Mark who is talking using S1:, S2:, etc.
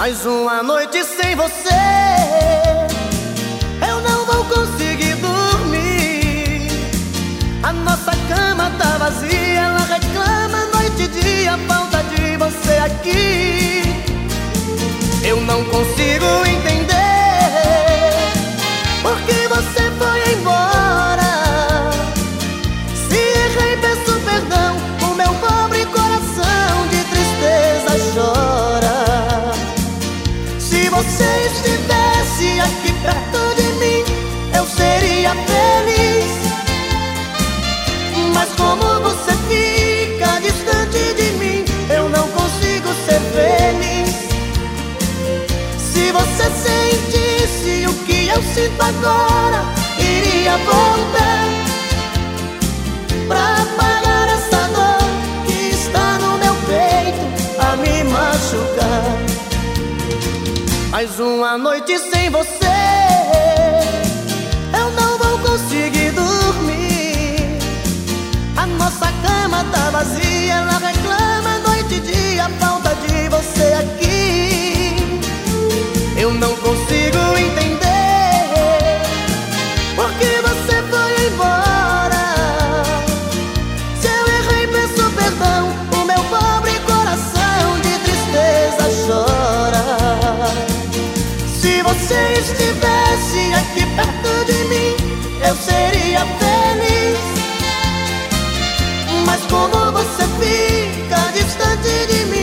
S1: Mais uma noite sem você, eu não vou conseguir dormir. A nossa cama tá vazia, ela reclama noite e dia, falta de você aqui. Eu não consigo entender por que você foi embora. Se errei, peço perdão, o meu pobre coração de tristeza chora. Se você estivesse aqui perto de mim, eu seria feliz. Mas como você fica distante de mim, eu não consigo ser feliz. Se você sentisse o que eu sinto agora, iria voltar pra apagar essa dor que está no meu peito a me machucar. Mais uma noite sem você, eu não vou conseguir dormir. A nossa cama tá vazia, ela reclama noite e dia, falta de você aqui. Eu não consigo entender por que você foi embora. Se eu errei, peço perdão, o meu pobre coração de tristeza chora. Se você estivesse aqui perto de mim, eu seria feliz. Mas como você fica distante de mim,